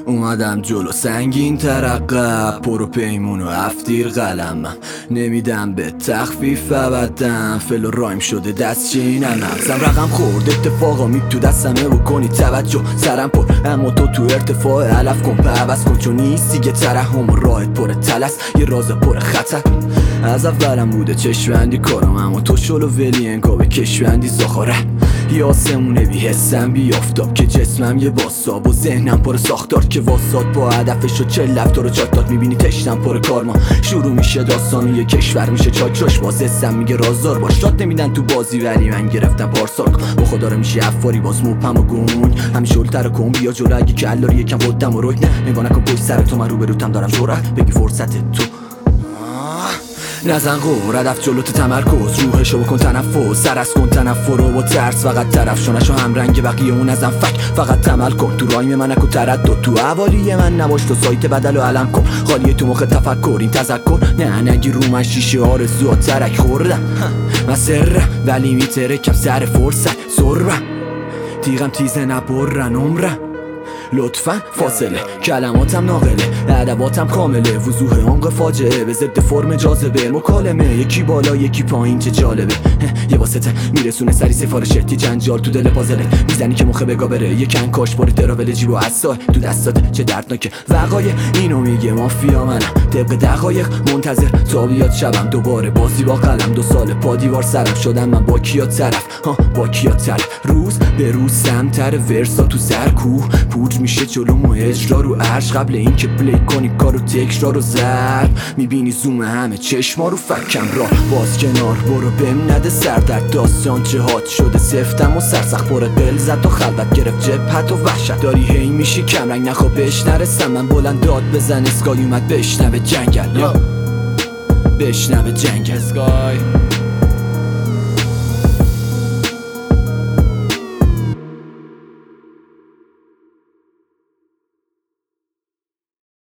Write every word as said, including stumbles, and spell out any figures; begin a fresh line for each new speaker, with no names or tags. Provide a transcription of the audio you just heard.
اومدم جلو سنگین ترقب، پرو پیمون و افتیر قلمم، نمیدم به تخفیف ابدم، فل و رایم شده دستچینم، نفسم رقم خورد اتفاقا می تو دستمه بکنی توجه، سرم پر اما تو تو ارتفاع علف کن په عوض کن، چون نیستی که ترحم و راهت پر تلس، یه راز پر خطر. از اولم بوده چشمندی کارم، اما تو شلو ولی انگا به کشوندی زخاره، یه آسمونه بی حسم بی آفتاب که جسمم یه باساب و ذهنم پر ساختار که واساد با هدفش و چل لفتار و چاکتات میبینی تشتم پر کارما، شروع میشه داستان یه کشور میشه چاکراش، باز حسم میگه رازدار باش، داد نمیدن تو بازی ولی من گرفتم پارسال کن، با خدا رو میشه افاری باز موپم و گون، همیشه اولتر کن بیا جلو اگه کلاری یکم قدم و روی نه نگاه نکن پشت سر تو، من رو به روتم دارم جرأت بگی فرصت تو نزن قور، هدف جلوت تمرکز، روحشو بکن تنفس، سرس کن تنفر رو با ترس، فقط طرف شونشو هم رنگ بقیه اون نزن فک، فقط تمل کن تو رایم من نکن تردد، تو حوالی من نباش تو سایت بدل و علم کن، خالیه تو مخ تفکر این تذکر، نه نگی رو من شیشه آرزو ترک خوردم، من سرم ولی میترکم سر فرصت سرم، تیغم تیزه نبرن عمرم، لطفاً فاصله کلماتم ناقله، ادباتم کامله، وضوح عمق فاجعه به ضد فرم جاذبه، مکالمه یکی بالا یکی پایین چه جالبه، یه واسطه میرسونه سری سفارش تی جنجال تو دل پازله، میزنی که مخه بگا بره یه کنکاش پر تراول جیب و عصا تو دستات چه دردناکه، وقایع اینو میگه مافیا منم، طبق دقایق منتظر تا بیاد شبم، دوباره بازی با قلم، دو سال پا دیوار سرم شدم من با کیا طرف، ها با کیا طرف، روز به روز سمتر ورسا تو سرکوه، پوچ میشه جلوم و اجرا رو عرش، قبل اینکه پلی کنی کارو تکرار و ضرب، میبینی زوم همه چشما رو فکم راه باز کنار، برو بهم نده سردرد، داستان چه هات شده سفتم و سرسخت پر دل زد و خلوت گرفت جبهت و وحشت، داری هی میشی کمرنگ نخوا بهش نرسم، من بلند داد بزن اسکای اومد بشنوه جنگل، یا بشنوه جنگل اسکای.